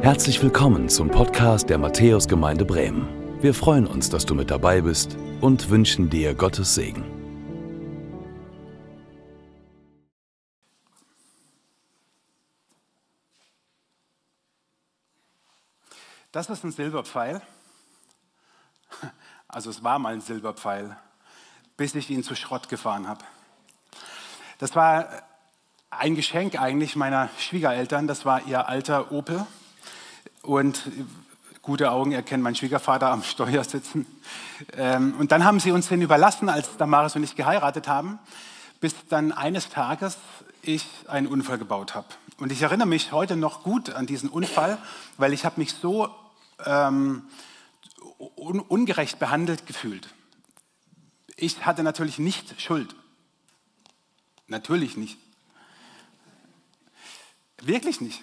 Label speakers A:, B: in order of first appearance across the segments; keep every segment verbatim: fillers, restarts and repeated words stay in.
A: Herzlich willkommen zum Podcast der Matthäusgemeinde Bremen. Wir freuen uns, dass du mit dabei bist und wünschen dir Gottes Segen.
B: Das ist ein Silberpfeil. Also es war mal ein Silberpfeil, bis ich ihn zu Schrott gefahren habe. Das war ein Geschenk eigentlich meiner Schwiegereltern. Das war ihr alter Opel. Und gute Augen erkennen meinen Schwiegervater am Steuer sitzen. Und dann haben sie uns den überlassen, als Damaris und ich geheiratet haben, bis dann eines Tages ich einen Unfall gebaut habe. Und ich erinnere mich heute noch gut an diesen Unfall, weil ich habe mich so ähm, un- ungerecht behandelt gefühlt. Ich hatte natürlich nicht Schuld. Natürlich nicht. Wirklich nicht.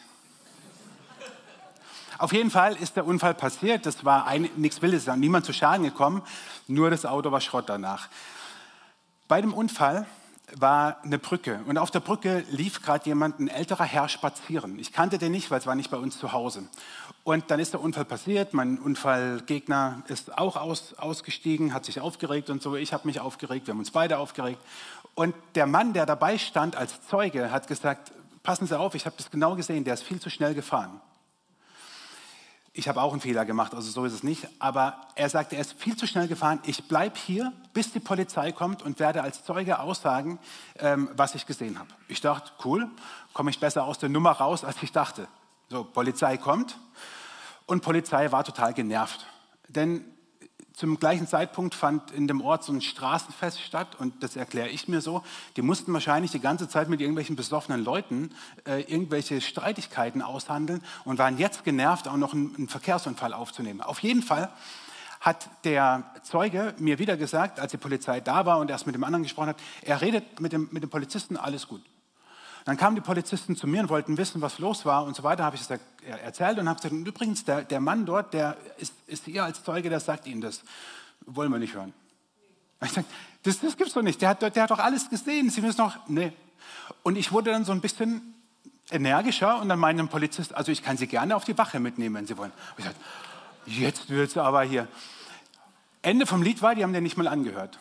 B: Auf jeden Fall ist der Unfall passiert. Das war ein, nichts Wildes, niemand zu Schaden gekommen, nur das Auto war Schrott danach. Bei dem Unfall war eine Brücke und auf der Brücke lief gerade jemand, ein älterer Herr, spazieren. Ich kannte den nicht, weil es war nicht bei uns zu Hause. Und dann ist der Unfall passiert, mein Unfallgegner ist auch aus, ausgestiegen, hat sich aufgeregt und so. Ich habe mich aufgeregt, wir haben uns beide aufgeregt. Und der Mann, der dabei stand als Zeuge, hat gesagt, passen Sie auf, ich habe das genau gesehen, der ist viel zu schnell gefahren. Ich habe auch einen Fehler gemacht, also so ist es nicht. Aber er sagte, er ist viel zu schnell gefahren. Ich bleibe hier, bis die Polizei kommt und werde als Zeuge aussagen, ähm, was ich gesehen habe. Ich dachte, cool, komme ich besser aus der Nummer raus, als ich dachte. So, Polizei kommt und Polizei war total genervt. Denn zum gleichen Zeitpunkt fand in dem Ort so ein Straßenfest statt und das erkläre ich mir so. Die mussten wahrscheinlich die ganze Zeit mit irgendwelchen besoffenen Leuten äh, irgendwelche Streitigkeiten aushandeln und waren jetzt genervt, auch noch einen, einen Verkehrsunfall aufzunehmen. Auf jeden Fall hat der Zeuge mir wieder gesagt, als die Polizei da war und erst mit dem anderen gesprochen hat, er redet mit dem, mit dem Polizisten, alles gut. Dann kamen die Polizisten zu mir und wollten wissen, was los war und so weiter. Habe ich das erzählt und habe gesagt, und übrigens, der, der Mann dort, der ist, ist hier als Zeuge, der sagt Ihnen das. Wollen wir nicht hören. Ich sage, das, das gibt's doch nicht. Der hat, der hat doch alles gesehen. Sie müssen doch, nee. Und ich wurde dann so ein bisschen energischer und dann meinte ein Polizist, also ich kann Sie gerne auf die Wache mitnehmen, wenn Sie wollen. Und ich sage, jetzt wird's aber hier. Ende vom Lied war, die haben den nicht mal angehört.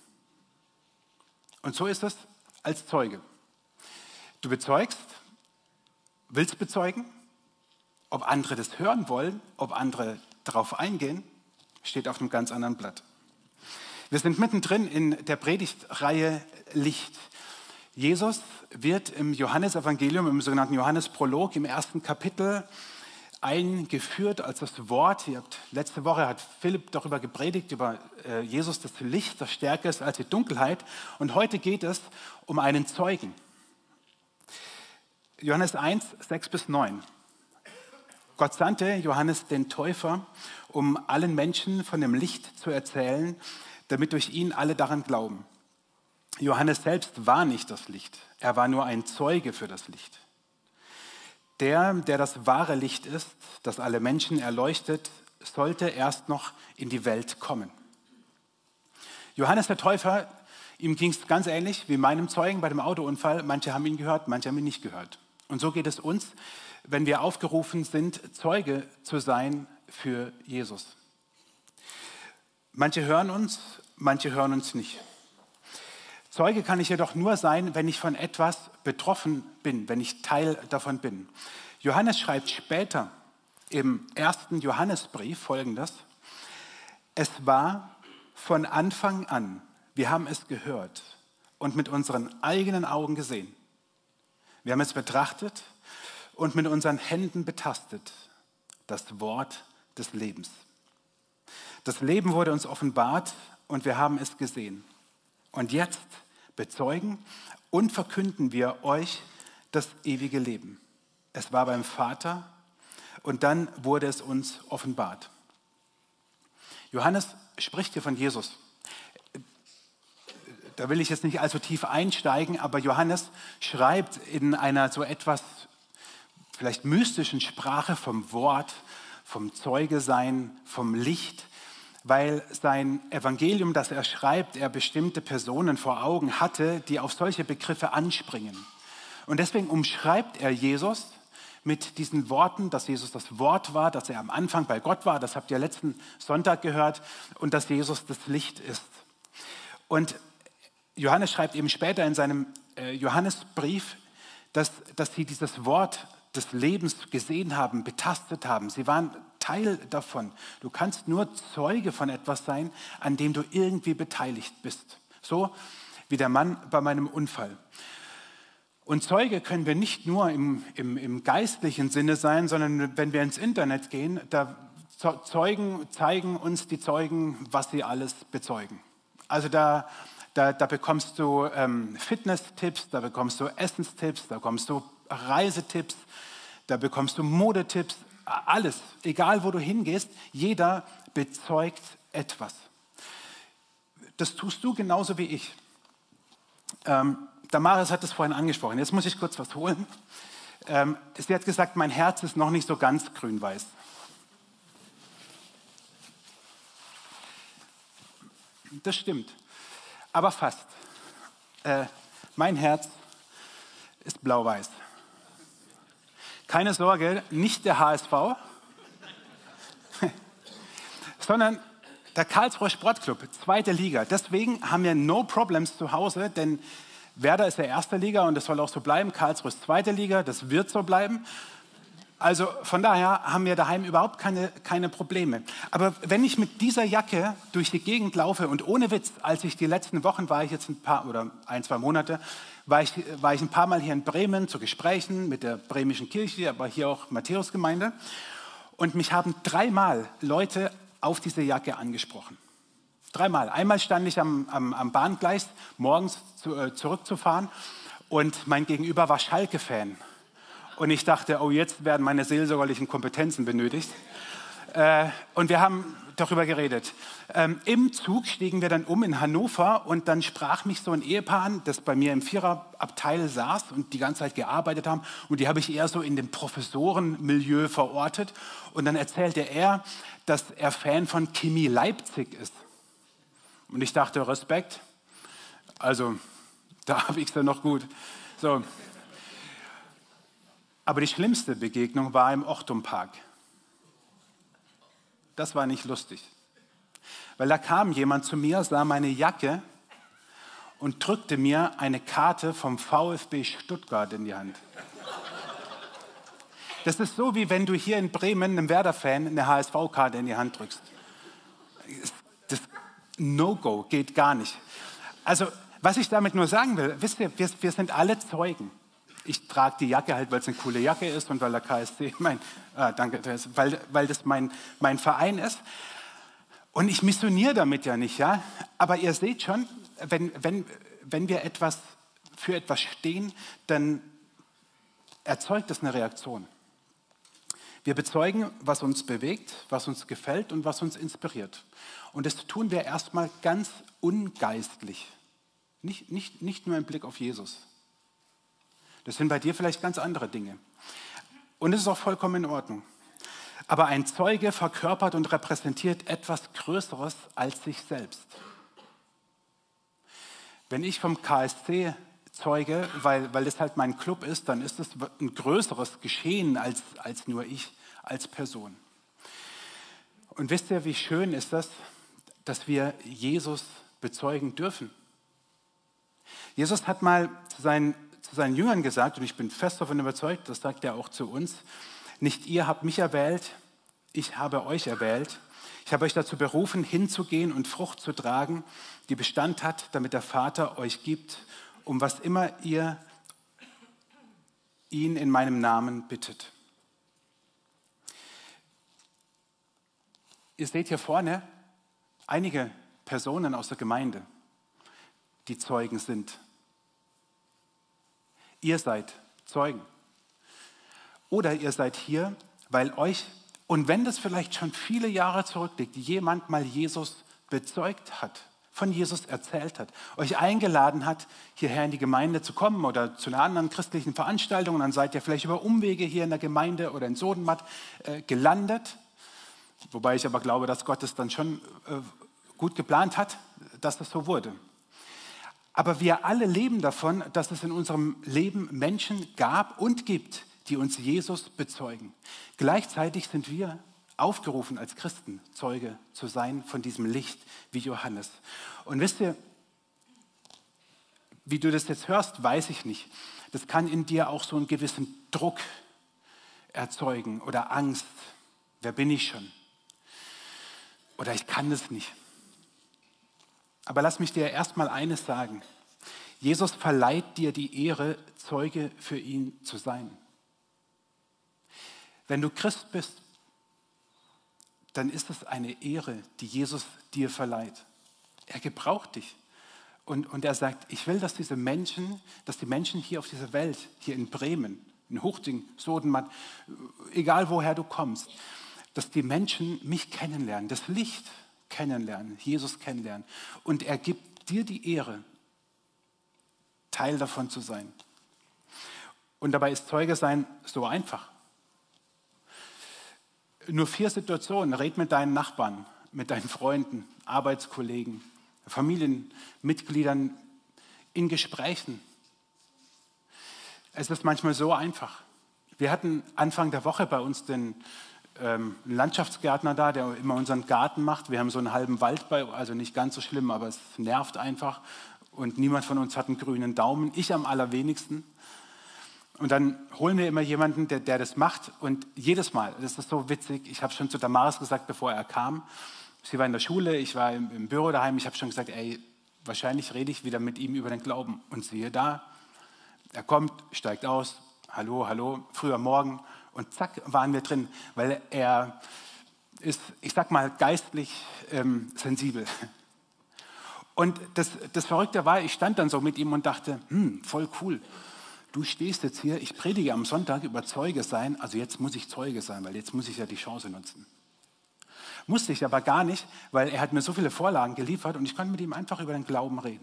B: Und so ist es als Zeuge. Du bezeugst, willst bezeugen, ob andere das hören wollen, ob andere darauf eingehen, steht auf einem ganz anderen Blatt. Wir sind mittendrin in der Predigtreihe Licht. Jesus wird im Johannesevangelium, im sogenannten Johannesprolog, im ersten Kapitel eingeführt als das Wort. Ihr habt, letzte Woche hat Philipp darüber gepredigt, über äh, Jesus, das Licht, das stärker ist als die Dunkelheit. Und heute geht es um einen Zeugen. Johannes eins, sechs bis neun. Gott sandte Johannes den Täufer, um allen Menschen von dem Licht zu erzählen, damit durch ihn alle daran glauben. Johannes selbst war nicht das Licht, er war nur ein Zeuge für das Licht. Der, der das wahre Licht ist, das alle Menschen erleuchtet, sollte erst noch in die Welt kommen. Johannes der Täufer, ihm ging es ganz ähnlich wie meinem Zeugen bei dem Autounfall. Manche haben ihn gehört, manche haben ihn nicht gehört. Und so geht es uns, wenn wir aufgerufen sind, Zeuge zu sein für Jesus. Manche hören uns, manche hören uns nicht. Zeuge kann ich jedoch nur sein, wenn ich von etwas betroffen bin, wenn ich Teil davon bin. Johannes schreibt später im ersten Johannesbrief Folgendes: Es war von Anfang an, wir haben es gehört und mit unseren eigenen Augen gesehen. Wir haben es betrachtet und mit unseren Händen betastet, das Wort des Lebens. Das Leben wurde uns offenbart und wir haben es gesehen. Und jetzt bezeugen und verkünden wir euch das ewige Leben. Es war beim Vater und dann wurde es uns offenbart. Johannes spricht hier von Jesus. Da will ich jetzt nicht allzu tief einsteigen, aber Johannes schreibt in einer so etwas vielleicht mystischen Sprache vom Wort, vom Zeugesein, vom Licht, weil sein Evangelium, das er schreibt, er bestimmte Personen vor Augen hatte, die auf solche Begriffe anspringen. Und deswegen umschreibt er Jesus mit diesen Worten, dass Jesus das Wort war, dass er am Anfang bei Gott war. Das habt ihr letzten Sonntag gehört. Und dass Jesus das Licht ist. Und Johannes schreibt eben später in seinem äh, Johannesbrief, dass, dass sie dieses Wort des Lebens gesehen haben, betastet haben. Sie waren Teil davon. Du kannst nur Zeuge von etwas sein, an dem du irgendwie beteiligt bist. So wie der Mann bei meinem Unfall. Und Zeuge können wir nicht nur im, im, im geistlichen Sinne sein, sondern wenn wir ins Internet gehen, da Zeugen zeigen uns die Zeugen, was sie alles bezeugen. Also da, da, da bekommst du ähm, Fitness-Tipps, da bekommst du Essenstipps, da bekommst du Reisetipps, da bekommst du Modetipps, alles, egal wo du hingehst, jeder bezeugt etwas. Das tust du genauso wie ich. Ähm, Damaris hat es vorhin angesprochen, jetzt muss ich kurz was holen. Ähm, sie hat gesagt, mein Herz ist noch nicht so ganz grün-weiß. Das stimmt, aber fast. Äh, mein Herz ist blau-weiß. Keine Sorge, nicht der H S V, sondern der Karlsruher Sportclub, zweite Liga. Deswegen haben wir no problems zu Hause, denn Werder ist der erste Liga und das soll auch so bleiben. Karlsruhe ist zweite Liga, das wird so bleiben. Also von daher haben wir daheim überhaupt keine, keine Probleme. Aber wenn ich mit dieser Jacke durch die Gegend laufe und ohne Witz, als ich die letzten Wochen war ich jetzt ein paar oder ein, zwei Monate, war ich, war ich ein paar Mal hier in Bremen zu Gesprächen mit der bremischen Kirche, aber hier auch Matthäusgemeinde. Und mich haben dreimal Leute auf diese Jacke angesprochen. Dreimal. Einmal stand ich am, am, am Bahngleis, morgens zu, äh, zurückzufahren und mein Gegenüber war Schalke-Fan. Und ich dachte, oh, jetzt werden meine seelsorgerlichen Kompetenzen benötigt. Äh, und wir haben darüber geredet. Ähm, Im Zug stiegen wir dann um in Hannover und dann sprach mich so ein Ehepaar an, das bei mir im Viererabteil saß und die ganze Zeit gearbeitet haben. Und die habe ich eher so in dem Professorenmilieu verortet. Und dann erzählte er, dass er Fan von Chemie Leipzig ist. Und ich dachte, Respekt, also da habe ich es ja noch gut. So. Aber die schlimmste Begegnung war im Ochtumpark. Das war nicht lustig. Weil da kam jemand zu mir, sah meine Jacke und drückte mir eine Karte vom VfB Stuttgart in die Hand. Das ist so, wie wenn du hier in Bremen einem Werder-Fan eine H S V-Karte in die Hand drückst. Das No-Go, geht gar nicht. Also, was ich damit nur sagen will, wisst ihr, wir, wir sind alle Zeugen. Ich trage die Jacke halt, weil es eine coole Jacke ist und weil der K S C, mein, ah, danke, das, weil, weil das mein, mein Verein ist. Und ich missioniere damit ja nicht, ja. Aber ihr seht schon, wenn, wenn, wenn wir etwas für etwas stehen, dann erzeugt das eine Reaktion. Wir bezeugen, was uns bewegt, was uns gefällt und was uns inspiriert. Und das tun wir erstmal ganz ungeistlich. Nicht, nicht, nicht nur im Blick auf Jesus. Das sind bei dir vielleicht ganz andere Dinge. Und es ist auch vollkommen in Ordnung. Aber ein Zeuge verkörpert und repräsentiert etwas Größeres als sich selbst. Wenn ich vom K S C zeuge, weil, weil das halt mein Club ist, dann ist es ein größeres Geschehen als, als nur ich als Person. Und wisst ihr, wie schön ist das, dass wir Jesus bezeugen dürfen? Jesus hat mal zu seinen, zu seinen Jüngern gesagt, und ich bin fest davon überzeugt, das sagt er auch zu uns, nicht ihr habt mich erwählt, ich habe euch erwählt. Ich habe euch dazu berufen, hinzugehen und Frucht zu tragen, die Bestand hat, damit der Vater euch gibt, um was immer ihr ihn in meinem Namen bittet. Ihr seht hier vorne einige Personen aus der Gemeinde, die Zeugen sind. Ihr seid Zeugen. Oder ihr seid hier, weil euch, und wenn das vielleicht schon viele Jahre zurückliegt, jemand mal Jesus bezeugt hat, von Jesus erzählt hat, euch eingeladen hat, hierher in die Gemeinde zu kommen oder zu einer anderen christlichen Veranstaltung, und dann seid ihr vielleicht über Umwege hier in der Gemeinde oder in Sodenmatt äh, gelandet, wobei ich aber glaube, dass Gott es dann schon äh, gut geplant hat, dass das so wurde. Aber wir alle leben davon, dass es in unserem Leben Menschen gab und gibt, die uns Jesus bezeugen. Gleichzeitig sind wir aufgerufen, als Christen Zeuge zu sein von diesem Licht wie Johannes. Und wisst ihr, wie du das jetzt hörst, weiß ich nicht. Das kann in dir auch so einen gewissen Druck erzeugen oder Angst. Wer bin ich schon? Oder ich kann das nicht. Aber lass mich dir erstmal eines sagen. Jesus verleiht dir die Ehre, Zeuge für ihn zu sein. Wenn du Christ bist, dann ist es eine Ehre, die Jesus dir verleiht. Er gebraucht dich. Und, und er sagt, ich will, dass diese Menschen, dass die Menschen hier auf dieser Welt, hier in Bremen, in Huchting, Sodenmann, egal woher du kommst, dass die Menschen mich kennenlernen, das Licht kennenlernen, Jesus kennenlernen. Und er gibt dir die Ehre, Teil davon zu sein. Und dabei ist Zeuge sein so einfach. Nur vier Situationen. Red mit deinen Nachbarn, mit deinen Freunden, Arbeitskollegen, Familienmitgliedern, in Gesprächen. Es ist manchmal so einfach. Wir hatten Anfang der Woche bei uns den ähm, Landschaftsgärtner da, der immer unseren Garten macht. Wir haben so einen halben Wald bei, also nicht ganz so schlimm, aber es nervt einfach. Und niemand von uns hat einen grünen Daumen, ich am allerwenigsten. Und dann holen wir immer jemanden, der, der das macht. Und jedes Mal, das ist so witzig, ich habe schon zu Damaris gesagt, bevor er kam, sie war in der Schule, ich war im, im Büro daheim, ich habe schon gesagt, ey, wahrscheinlich rede ich wieder mit ihm über den Glauben. Und siehe da, er kommt, steigt aus, hallo, hallo, früher Morgen und zack, waren wir drin, weil er ist, ich sag mal, geistlich ähm, sensibel. Und das, das Verrückte war, ich stand dann so mit ihm und dachte, hm, voll cool. Du stehst jetzt hier, ich predige am Sonntag über Zeuge sein, also jetzt muss ich Zeuge sein, weil jetzt muss ich ja die Chance nutzen. Musste ich aber gar nicht, weil er hat mir so viele Vorlagen geliefert und ich konnte mit ihm einfach über den Glauben reden.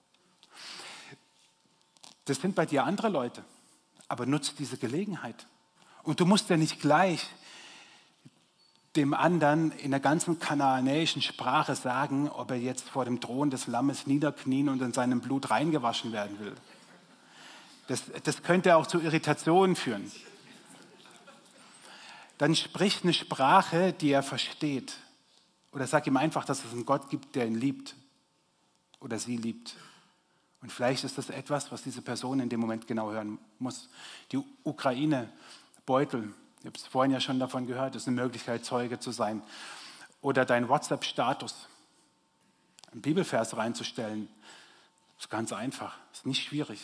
B: Das sind bei dir andere Leute, aber nutzt diese Gelegenheit. Und du musst ja nicht gleich dem anderen in der ganzen kanaanäischen Sprache sagen, ob er jetzt vor dem Thron des Lammes niederknien und in seinem Blut reingewaschen werden will. Das, das könnte auch zu Irritationen führen. Dann sprich eine Sprache, die er versteht. Oder sag ihm einfach, dass es einen Gott gibt, der ihn liebt oder sie liebt. Und vielleicht ist das etwas, was diese Person in dem Moment genau hören muss. Die Ukraine, Beutel, ich habe es vorhin ja schon davon gehört, ist eine Möglichkeit, Zeuge zu sein. Oder dein WhatsApp-Status, einen Bibelvers reinzustellen, ist ganz einfach, ist nicht schwierig.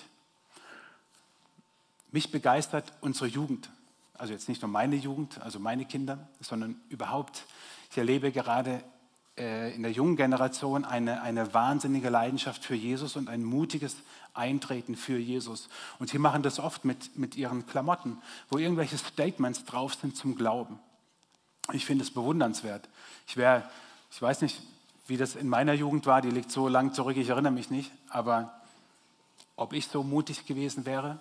B: Mich begeistert unsere Jugend. Also jetzt nicht nur meine Jugend, also meine Kinder, sondern überhaupt. Ich erlebe gerade äh, in der jungen Generation eine, eine wahnsinnige Leidenschaft für Jesus und ein mutiges Eintreten für Jesus. Und sie machen das oft mit, mit ihren Klamotten, wo irgendwelche Statements drauf sind zum Glauben. Ich finde es bewundernswert. Ich wäre, ich weiß nicht, wie das in meiner Jugend war, die liegt so lang zurück, ich erinnere mich nicht, aber ob ich so mutig gewesen wäre?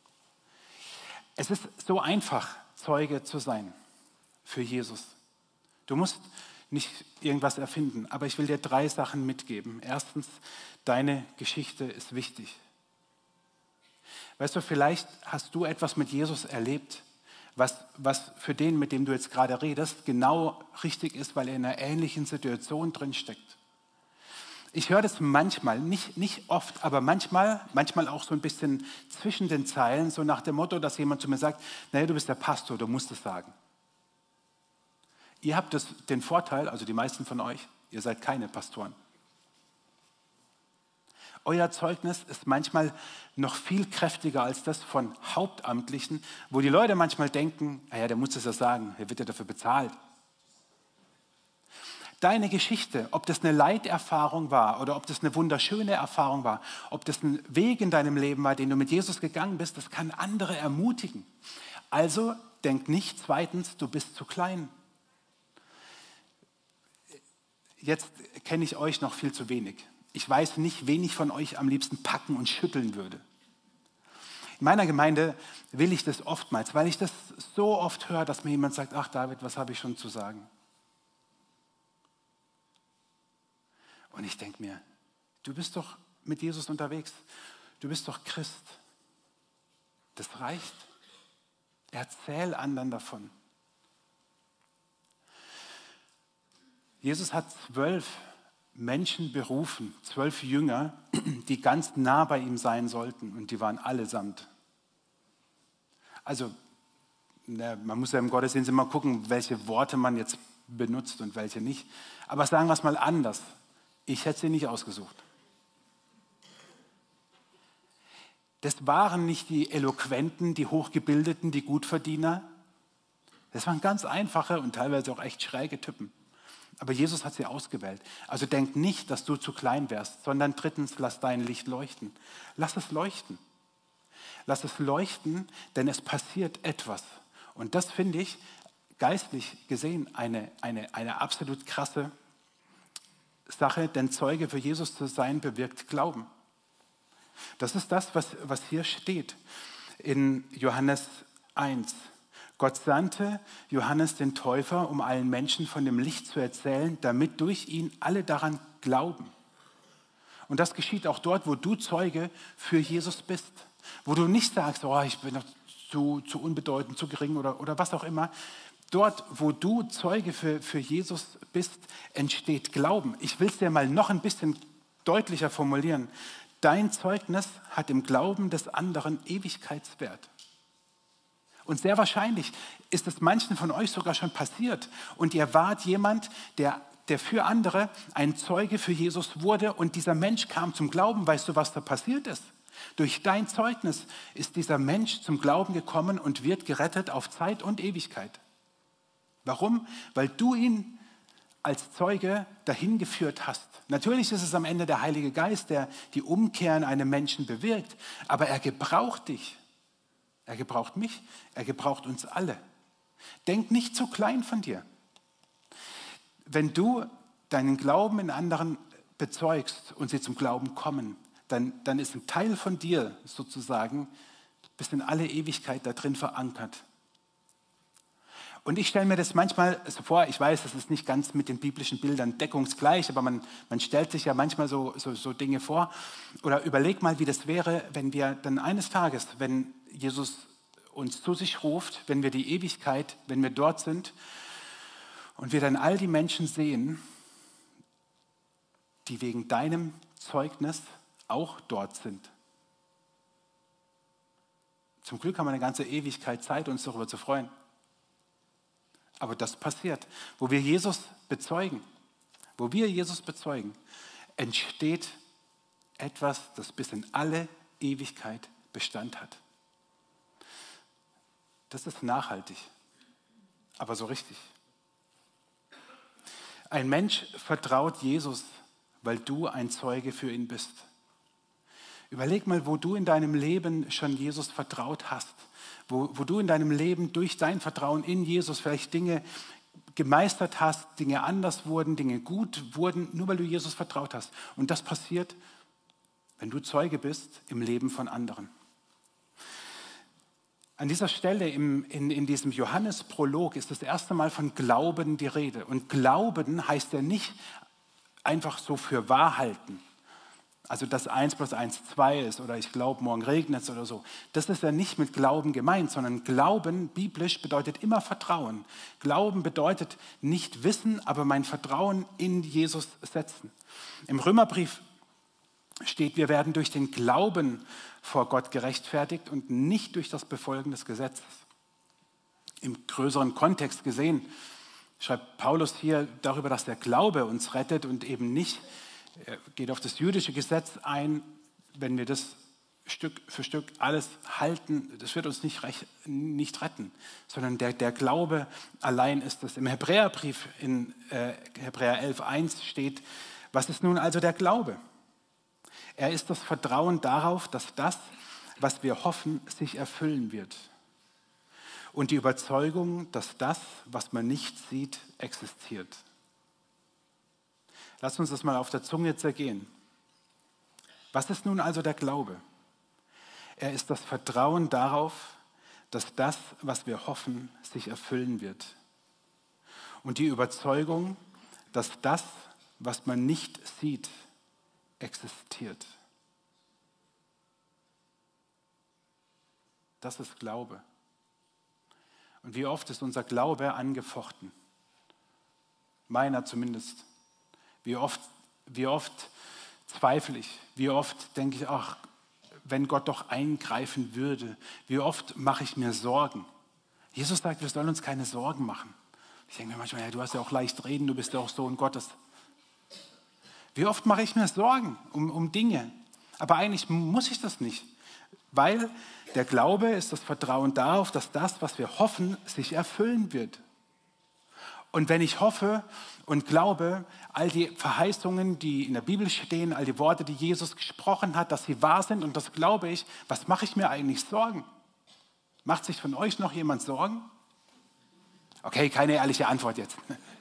B: Es ist so einfach, Zeuge zu sein für Jesus. Du musst nicht irgendwas erfinden, aber ich will dir drei Sachen mitgeben. Erstens, deine Geschichte ist wichtig. Weißt du, vielleicht hast du etwas mit Jesus erlebt, was, was für den, mit dem du jetzt gerade redest, genau richtig ist, weil er in einer ähnlichen Situation drinsteckt. Ich höre das manchmal, nicht, nicht oft, aber manchmal, manchmal auch so ein bisschen zwischen den Zeilen, so nach dem Motto, dass jemand zu mir sagt, naja, du bist der Pastor, du musst es sagen. Ihr habt das, den Vorteil, also die meisten von euch, ihr seid keine Pastoren. Euer Zeugnis ist manchmal noch viel kräftiger als das von Hauptamtlichen, wo die Leute manchmal denken, naja, der muss das ja sagen, er wird ja dafür bezahlt. Deine Geschichte, ob das eine Leiterfahrung war oder ob das eine wunderschöne Erfahrung war, ob das ein Weg in deinem Leben war, den du mit Jesus gegangen bist, das kann andere ermutigen. Also denk nicht zweitens, du bist zu klein. Jetzt kenne ich euch noch viel zu wenig. Ich weiß nicht, wen ich von euch am liebsten packen und schütteln würde. In meiner Gemeinde will ich das oftmals, weil ich das so oft höre, dass mir jemand sagt, ach David, was habe ich schon zu sagen? Und ich denke mir, du bist doch mit Jesus unterwegs. Du bist doch Christ. Das reicht. Erzähl anderen davon. Jesus hat zwölf Menschen berufen, zwölf Jünger, die ganz nah bei ihm sein sollten. Und die waren allesamt. Also, man muss ja im Gottesdienst immer gucken, welche Worte man jetzt benutzt und welche nicht. Aber sagen wir es mal anders. Ich hätte sie nicht ausgesucht. Das waren nicht die Eloquenten, die Hochgebildeten, die Gutverdiener. Das waren ganz einfache und teilweise auch echt schräge Typen. Aber Jesus hat sie ausgewählt. Also denk nicht, dass du zu klein wärst, sondern drittens, lass dein Licht leuchten. Lass es leuchten. Lass es leuchten, denn es passiert etwas. Und das finde ich geistlich gesehen eine, eine, eine absolut krasse Sache, denn Zeuge für Jesus zu sein bewirkt Glauben. Das ist das, was, was hier steht in Johannes eins. Gott sandte Johannes den Täufer, um allen Menschen von dem Licht zu erzählen, damit durch ihn alle daran glauben. Und das geschieht auch dort, wo du Zeuge für Jesus bist. Wo du nicht sagst, oh, ich bin noch zu, zu unbedeutend, zu gering oder, oder was auch immer. Dort, wo du Zeuge für, für Jesus bist, entsteht Glauben. Ich will es dir mal noch ein bisschen deutlicher formulieren. Dein Zeugnis hat im Glauben des anderen Ewigkeitswert. Und sehr wahrscheinlich ist es manchen von euch sogar schon passiert. Und ihr wart jemand, der, der für andere ein Zeuge für Jesus wurde. Und dieser Mensch kam zum Glauben. Weißt du, was da passiert ist? Durch dein Zeugnis ist dieser Mensch zum Glauben gekommen und wird gerettet auf Zeit und Ewigkeit. Warum? Weil du ihn als Zeuge dahin geführt hast. Natürlich ist es am Ende der Heilige Geist, der die Umkehr in einem Menschen bewirkt, aber er gebraucht dich. Er gebraucht mich, er gebraucht uns alle. Denk nicht zu klein von dir. Wenn du deinen Glauben in anderen bezeugst und sie zum Glauben kommen, dann, dann ist ein Teil von dir sozusagen bis in alle Ewigkeit da drin verankert. Und ich stelle mir das manchmal so vor, ich weiß, das ist nicht ganz mit den biblischen Bildern deckungsgleich, aber man, man stellt sich ja manchmal so, so, so Dinge vor. Oder überleg mal, wie das wäre, wenn wir dann eines Tages, wenn Jesus uns zu sich ruft, wenn wir die Ewigkeit, wenn wir dort sind und wir dann all die Menschen sehen, die wegen deinem Zeugnis auch dort sind. Zum Glück haben wir eine ganze Ewigkeit Zeit, uns darüber zu freuen. Aber das passiert. Wo wir Jesus bezeugen, wo wir Jesus bezeugen, entsteht etwas, das bis in alle Ewigkeit Bestand hat. Das ist nachhaltig, aber so richtig. Ein Mensch vertraut Jesus, weil du ein Zeuge für ihn bist. Überleg mal, wo du in deinem Leben schon Jesus vertraut hast. Wo, wo du in deinem Leben durch dein Vertrauen in Jesus vielleicht Dinge gemeistert hast, Dinge anders wurden, Dinge gut wurden, nur weil du Jesus vertraut hast. Und das passiert, wenn du Zeuge bist im Leben von anderen. An dieser Stelle im, in, in diesem Johannes-Prolog ist das erste Mal von Glauben die Rede. Und Glauben heißt ja nicht einfach so für wahr halten. Also dass eins plus eins zwei ist oder ich glaube, morgen regnet es oder so. Das ist ja nicht mit Glauben gemeint, sondern Glauben, biblisch, bedeutet immer Vertrauen. Glauben bedeutet nicht wissen, aber mein Vertrauen in Jesus setzen. Im Römerbrief steht, wir werden durch den Glauben vor Gott gerechtfertigt und nicht durch das Befolgen des Gesetzes. Im größeren Kontext gesehen schreibt Paulus hier darüber, dass der Glaube uns rettet und eben nicht, er geht auf das jüdische Gesetz ein, wenn wir das Stück für Stück alles halten, das wird uns nicht, recht, nicht retten, sondern der, der Glaube allein ist es. Im Hebräerbrief in äh, Hebräer elf eins steht, was ist nun also der Glaube? Er ist das Vertrauen darauf, dass das, was wir hoffen, sich erfüllen wird. Und die Überzeugung, dass das, was man nicht sieht, existiert. Lass uns das mal auf der Zunge zergehen. Was ist nun also der Glaube? Er ist das Vertrauen darauf, dass das, was wir hoffen, sich erfüllen wird. Und die Überzeugung, dass das, was man nicht sieht, existiert. Das ist Glaube. Und wie oft ist unser Glaube angefochten? Meiner zumindest. Wie oft, wie oft zweifle ich? Wie oft denke ich, ach, wenn Gott doch eingreifen würde? Wie oft mache ich mir Sorgen? Jesus sagt, wir sollen uns keine Sorgen machen. Ich denke mir manchmal, ja, du hast ja auch leicht reden, du bist ja auch Sohn Gottes. Wie oft mache ich mir Sorgen um, um Dinge? Aber eigentlich muss ich das nicht, weil der Glaube ist das Vertrauen darauf, dass das, was wir hoffen, sich erfüllen wird. Und wenn ich hoffe und glaube, all die Verheißungen, die in der Bibel stehen, all die Worte, die Jesus gesprochen hat, dass sie wahr sind und das glaube ich, was mache ich mir eigentlich Sorgen? Macht sich von euch noch jemand Sorgen? Okay, keine ehrliche Antwort jetzt.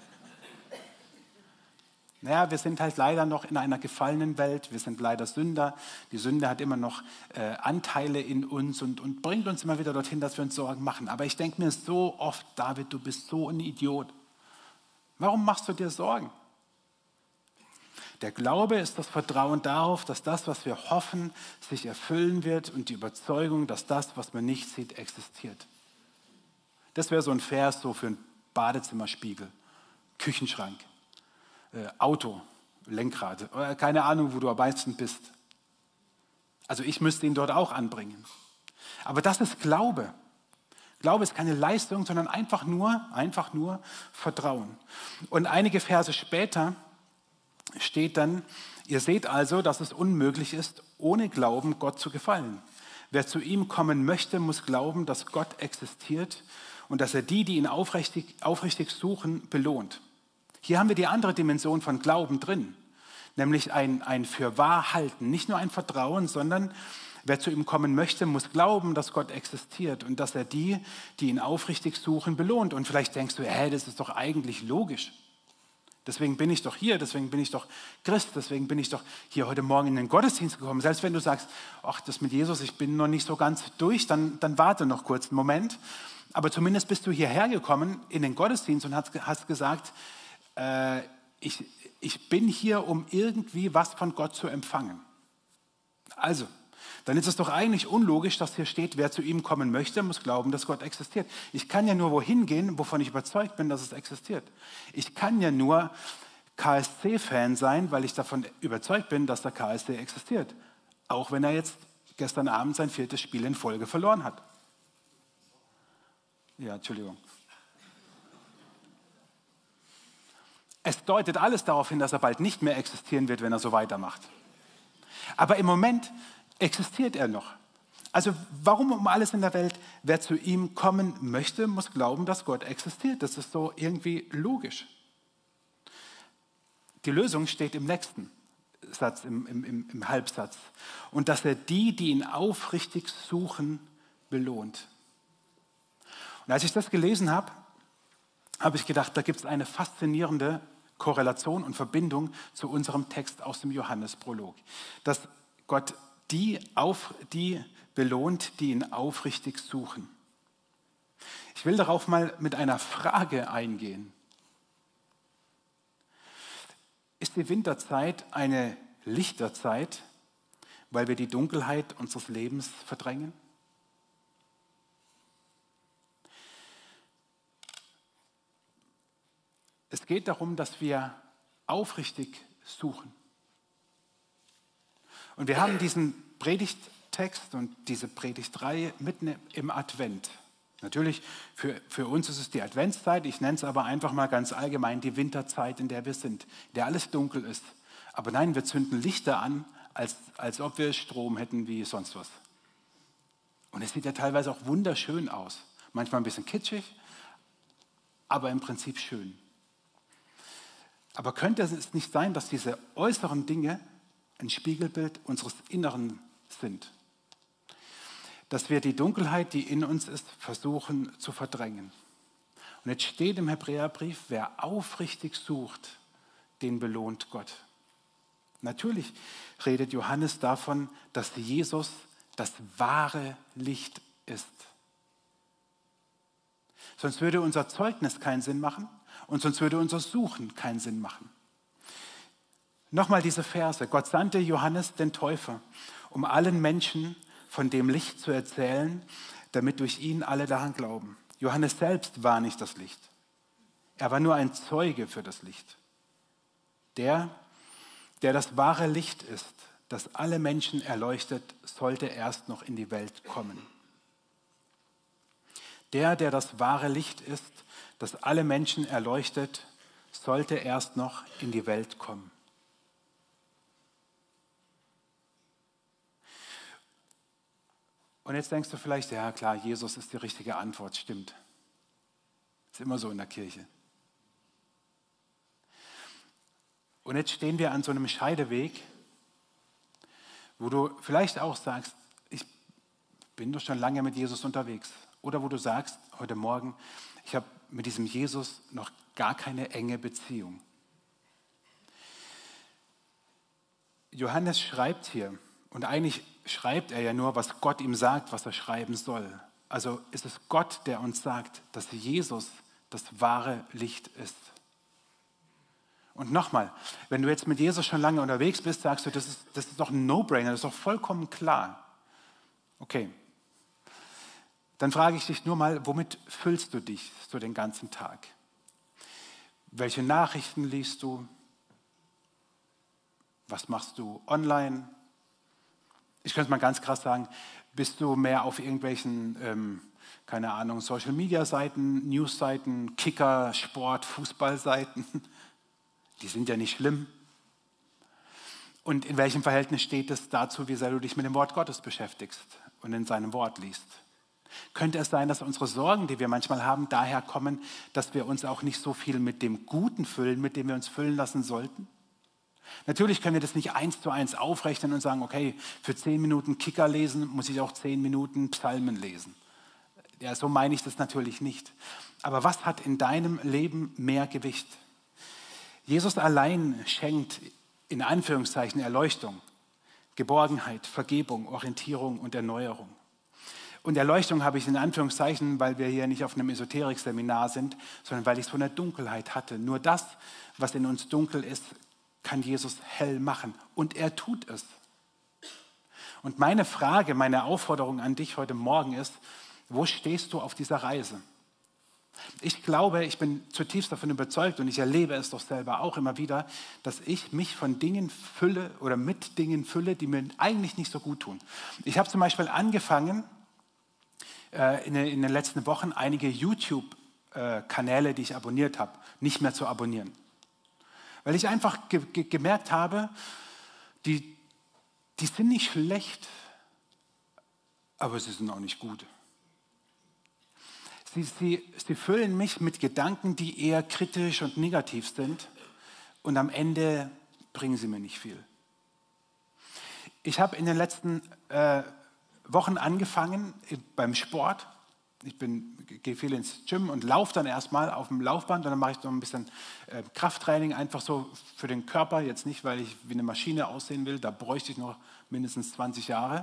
B: Naja, wir sind halt leider noch in einer gefallenen Welt, wir sind leider Sünder. Die Sünde hat immer noch äh, Anteile in uns und, und bringt uns immer wieder dorthin, dass wir uns Sorgen machen. Aber ich denke mir so oft, David, du bist so ein Idiot. Warum machst du dir Sorgen? Der Glaube ist das Vertrauen darauf, dass das, was wir hoffen, sich erfüllen wird und die Überzeugung, dass das, was man nicht sieht, existiert. Das wäre so ein Vers so für einen Badezimmerspiegel, Küchenschrank. Auto, Lenkrad, keine Ahnung, wo du am meisten bist. Also ich müsste ihn dort auch anbringen. Aber das ist Glaube. Glaube ist keine Leistung, sondern einfach nur, einfach nur Vertrauen. Und einige Verse später steht dann, ihr seht also, dass es unmöglich ist, ohne Glauben Gott zu gefallen. Wer zu ihm kommen möchte, muss glauben, dass Gott existiert und dass er die, die ihn aufrichtig, aufrichtig suchen, belohnt. Hier haben wir die andere Dimension von Glauben drin, nämlich ein, ein für wahr halten, nicht nur ein Vertrauen, sondern wer zu ihm kommen möchte, muss glauben, dass Gott existiert und dass er die, die ihn aufrichtig suchen, belohnt. Und vielleicht denkst du, hä, das ist doch eigentlich logisch. Deswegen bin ich doch hier, deswegen bin ich doch Christ, deswegen bin ich doch hier heute Morgen in den Gottesdienst gekommen. Selbst wenn du sagst, ach, das mit Jesus, ich bin noch nicht so ganz durch, dann, dann warte noch kurz einen Moment. Aber zumindest bist du hierher gekommen in den Gottesdienst und hast, hast gesagt, äh, ich, ich bin hier, um irgendwie was von Gott zu empfangen. Also, dann ist es doch eigentlich unlogisch, dass hier steht, wer zu ihm kommen möchte, muss glauben, dass Gott existiert. Ich kann ja nur wohin gehen, wovon ich überzeugt bin, dass es existiert. Ich kann ja nur K S C-Fan sein, weil ich davon überzeugt bin, dass der K S C existiert. Auch wenn er jetzt gestern Abend sein viertes Spiel in Folge verloren hat. Ja, Entschuldigung. Es deutet alles darauf hin, dass er bald nicht mehr existieren wird, wenn er so weitermacht. Aber im Moment existiert er noch. Also warum um alles in der Welt, wer zu ihm kommen möchte, muss glauben, dass Gott existiert. Das ist so irgendwie logisch. Die Lösung steht im nächsten Satz, im, im, im Halbsatz. Und dass er die, die ihn aufrichtig suchen, belohnt. Und als ich das gelesen habe, habe ich gedacht, da gibt es eine faszinierende Korrelation und Verbindung zu unserem Text aus dem Johannesprolog. Dass Gott die, auf, die belohnt, die ihn aufrichtig suchen. Ich will darauf mal mit einer Frage eingehen. Ist die Winterzeit eine Lichterzeit, weil wir die Dunkelheit unseres Lebens verdrängen? Es geht darum, dass wir aufrichtig suchen. Und wir haben diesen Predigttext und diese Predigtreihe mitten im Advent. Natürlich, für, für uns ist es die Adventszeit, ich nenne es aber einfach mal ganz allgemein die Winterzeit, in der wir sind, in der alles dunkel ist. Aber nein, wir zünden Lichter an, als, als ob wir Strom hätten wie sonst was. Und es sieht ja teilweise auch wunderschön aus. Manchmal ein bisschen kitschig, aber im Prinzip schön. Aber könnte es nicht sein, dass diese äußeren Dinge ein Spiegelbild unseres Inneren sind? Dass wir die Dunkelheit, die in uns ist, versuchen zu verdrängen. Und jetzt steht im Hebräerbrief, wer aufrichtig sucht, den belohnt Gott. Natürlich redet Johannes davon, dass Jesus das wahre Licht ist. Sonst würde unser Zeugnis keinen Sinn machen. Und sonst würde unser Suchen keinen Sinn machen. Nochmal diese Verse. Gott sandte Johannes den Täufer, um allen Menschen von dem Licht zu erzählen, damit durch ihn alle daran glauben. Johannes selbst war nicht das Licht. Er war nur ein Zeuge für das Licht. Der, der das wahre Licht ist, das alle Menschen erleuchtet, sollte erst noch in die Welt kommen. Der, der das wahre Licht ist, das alle Menschen erleuchtet, sollte erst noch in die Welt kommen. Und jetzt denkst du vielleicht, ja klar, Jesus ist die richtige Antwort, stimmt. Ist immer so in der Kirche. Und jetzt stehen wir an so einem Scheideweg, wo du vielleicht auch sagst, ich bin doch schon lange mit Jesus unterwegs. Oder wo du sagst, heute Morgen, ich habe mit diesem Jesus noch gar keine enge Beziehung. Johannes schreibt hier, und eigentlich schreibt er ja nur, was Gott ihm sagt, was er schreiben soll. Also ist es Gott, der uns sagt, dass Jesus das wahre Licht ist. Und nochmal, wenn du jetzt mit Jesus schon lange unterwegs bist, sagst du, das ist, das ist doch ein No-Brainer, das ist doch vollkommen klar. Okay, dann frage ich dich nur mal, womit füllst du dich so den ganzen Tag? Welche Nachrichten liest du? Was machst du online? Ich könnte mal ganz krass sagen, bist du mehr auf irgendwelchen, ähm, keine Ahnung, Social-Media-Seiten, News-Seiten, Kicker, Sport, Fußball-Seiten? Die sind ja nicht schlimm. Und in welchem Verhältnis steht es dazu, wie sehr du dich mit dem Wort Gottes beschäftigst und in seinem Wort liest? Könnte es sein, dass unsere Sorgen, die wir manchmal haben, daher kommen, dass wir uns auch nicht so viel mit dem Guten füllen, mit dem wir uns füllen lassen sollten? Natürlich können wir das nicht eins zu eins aufrechnen und sagen, okay, für zehn Minuten Kicker lesen, muss ich auch zehn Minuten Psalmen lesen. Ja, so meine ich das natürlich nicht. Aber was hat in deinem Leben mehr Gewicht? Jesus allein schenkt in Anführungszeichen Erleuchtung, Geborgenheit, Vergebung, Orientierung und Erneuerung. Und Erleuchtung habe ich in Anführungszeichen, weil wir hier nicht auf einem Esoterik-Seminar sind, sondern weil ich so eine Dunkelheit hatte. Nur das, was in uns dunkel ist, kann Jesus hell machen. Und er tut es. Und meine Frage, meine Aufforderung an dich heute Morgen ist, wo stehst du auf dieser Reise? Ich glaube, ich bin zutiefst davon überzeugt und ich erlebe es doch selber auch immer wieder, dass ich mich von Dingen fülle oder mit Dingen fülle, die mir eigentlich nicht so gut tun. Ich habe zum Beispiel angefangen, äh, in, in den letzten Wochen einige YouTube-Kanäle, die ich abonniert habe, nicht mehr zu abonnieren. Weil ich einfach ge- ge- gemerkt habe, die, die sind nicht schlecht, aber sie sind auch nicht gut. Sie, sie, sie füllen mich mit Gedanken, die eher kritisch und negativ sind und am Ende bringen sie mir nicht viel. Ich habe in den letzten äh, Wochen angefangen beim Sport. Ich bin, gehe viel ins Gym und laufe dann erstmal auf dem Laufband und dann mache ich so ein bisschen äh, Krafttraining, einfach so für den Körper, jetzt nicht, weil ich wie eine Maschine aussehen will, da bräuchte ich noch mindestens zwanzig Jahre.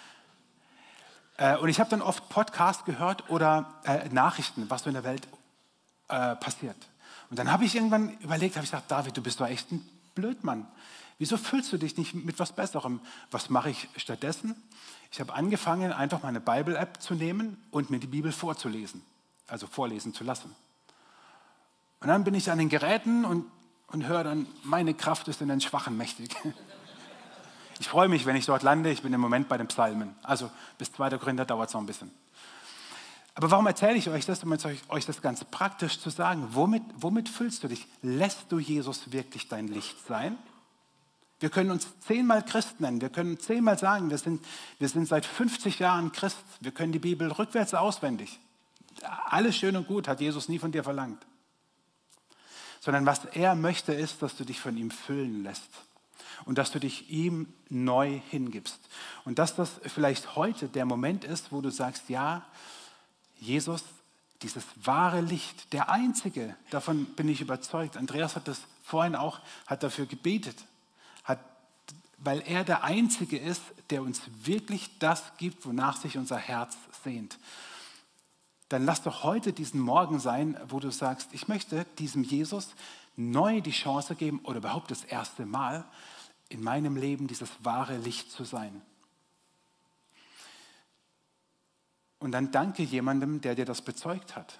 B: Äh, und ich habe dann oft Podcasts gehört oder äh, Nachrichten, was so in der Welt äh, passiert. Und dann habe ich irgendwann überlegt, habe ich gesagt, David, du bist doch echt ein Blödmann. Wieso füllst du dich nicht mit was Besserem? Was mache ich stattdessen? Ich habe angefangen, einfach meine Bible-App zu nehmen und mir die Bibel vorzulesen, also vorlesen zu lassen. Und dann bin ich an den Geräten und, und höre dann, meine Kraft ist in den Schwachen mächtig. Ich freue mich, wenn ich dort lande. Ich bin im Moment bei den Psalmen. Also bis zweiter Korinther dauert es noch ein bisschen. Aber warum erzähle ich euch das, um euch das ganz praktisch zu sagen? Womit, womit füllst du dich? Lässt du Jesus wirklich dein Licht sein? Wir können uns zehnmal Christ nennen. Wir können zehnmal sagen, wir sind, wir sind seit fünfzig Jahren Christ. Wir können die Bibel rückwärts auswendig. Alles schön und gut, hat Jesus nie von dir verlangt. Sondern was er möchte, ist, dass du dich von ihm füllen lässt. Und dass du dich ihm neu hingibst. Und dass das vielleicht heute der Moment ist, wo du sagst, ja, Jesus, dieses wahre Licht, der Einzige, davon bin ich überzeugt. Andreas hat das vorhin auch, hat dafür gebetet. Hat, weil er der Einzige ist, der uns wirklich das gibt, wonach sich unser Herz sehnt. Dann lass doch heute diesen Morgen sein, wo du sagst, ich möchte diesem Jesus neu die Chance geben oder überhaupt das erste Mal in meinem Leben dieses wahre Licht zu sein. Und dann danke jemandem, der dir das bezeugt hat.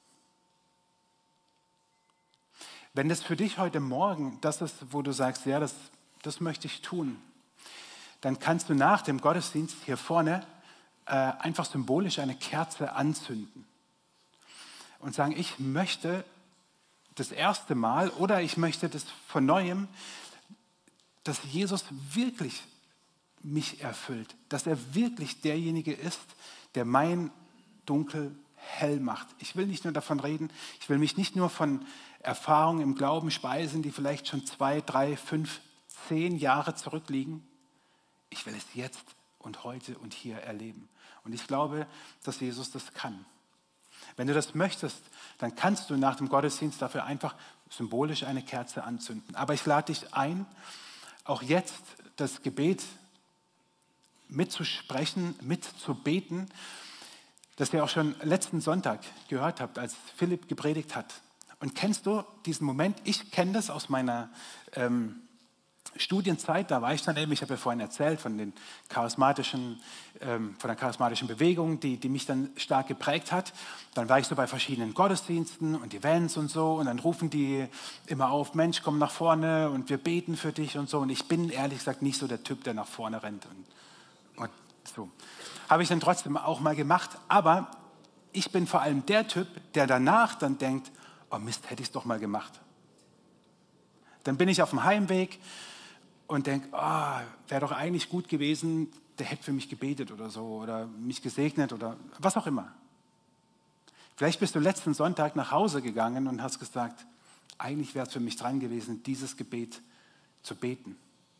B: Wenn das für dich heute Morgen das ist, wo du sagst, ja, das, das möchte ich tun, dann kannst du nach dem Gottesdienst hier vorne äh, einfach symbolisch eine Kerze anzünden und sagen, ich möchte das erste Mal oder ich möchte das von Neuem, dass Jesus wirklich mich erfüllt, dass er wirklich derjenige ist, der mein Dunkel hell macht. Ich will nicht nur davon reden, ich will mich nicht nur von Erfahrungen im Glauben speisen, die vielleicht schon zwei, drei, fünf, zehn Jahre zurückliegen. Ich will es jetzt und heute und hier erleben. Und ich glaube, dass Jesus das kann. Wenn du das möchtest, dann kannst du nach dem Gottesdienst dafür einfach symbolisch eine Kerze anzünden. Aber ich lade dich ein, auch jetzt das Gebet mitzusprechen, mitzubeten, das ihr auch schon letzten Sonntag gehört habt, als Philipp gepredigt hat. Und kennst du diesen Moment? Ich kenne das aus meiner ähm, Studienzeit, da war ich dann eben, ich habe ja vorhin erzählt von den charismatischen, ähm, von der charismatischen Bewegung, die, die mich dann stark geprägt hat. Dann war ich so bei verschiedenen Gottesdiensten und Events und so und dann rufen die immer auf, Mensch, komm nach vorne und wir beten für dich und so. Und ich bin ehrlich gesagt nicht so der Typ, der nach vorne rennt und, und so. Habe ich dann trotzdem auch mal gemacht, aber ich bin vor allem der Typ, der danach dann denkt, oh Mist, hätte ich es doch mal gemacht. Dann bin ich auf dem Heimweg und denke, oh, wäre doch eigentlich gut gewesen, der hätte für mich gebetet oder so oder mich gesegnet oder was auch immer. Vielleicht bist du letzten Sonntag nach Hause gegangen und hast gesagt, eigentlich wäre es für mich dran gewesen, dieses Gebet zu beten.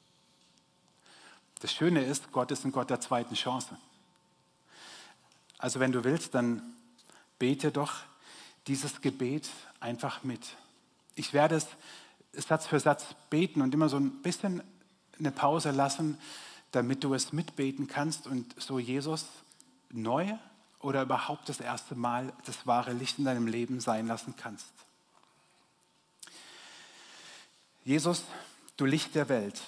B: Das Schöne ist, Gott ist ein Gott der zweiten Chance. Also wenn du willst, dann bete doch dieses Gebet einfach mit. Ich werde es Satz für Satz beten und immer so ein bisschen eine Pause lassen, damit du es mitbeten kannst und so Jesus neu oder überhaupt das erste Mal das wahre Licht in deinem Leben sein lassen kannst. Jesus, du Licht der Welt.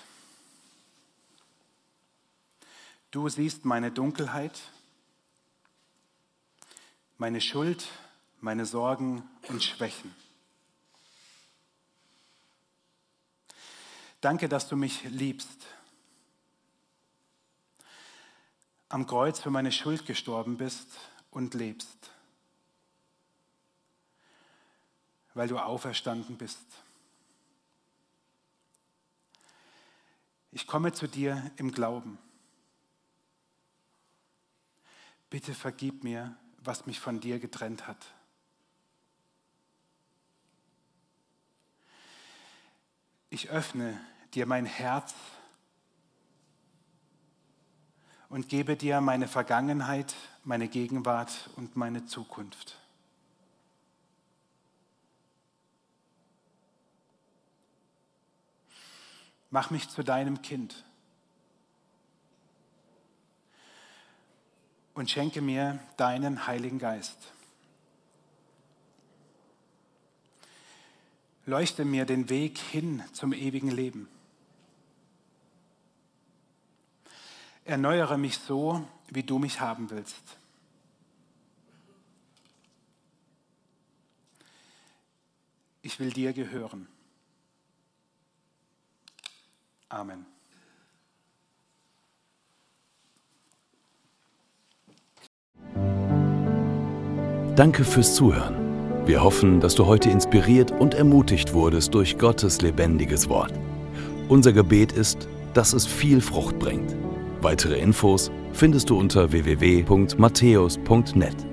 B: Du siehst meine Dunkelheit, meine Schuld, meine Sorgen und Schwächen. Danke, dass du mich liebst. Am Kreuz für meine Schuld gestorben bist und lebst, weil du auferstanden bist. Ich komme zu dir im Glauben. Bitte vergib mir, was mich von dir getrennt hat. Ich öffne dir mein Herz und gebe dir meine Vergangenheit, meine Gegenwart und meine Zukunft. Mach mich zu deinem Kind und schenke mir deinen Heiligen Geist. Leuchte mir den Weg hin zum ewigen Leben. Erneuere mich so, wie du mich haben willst. Ich will dir gehören. Amen.
A: Danke fürs Zuhören. Wir hoffen, dass du heute inspiriert und ermutigt wurdest durch Gottes lebendiges Wort. Unser Gebet ist, dass es viel Frucht bringt. Weitere Infos findest du unter w w w punkt matthäus punkt net.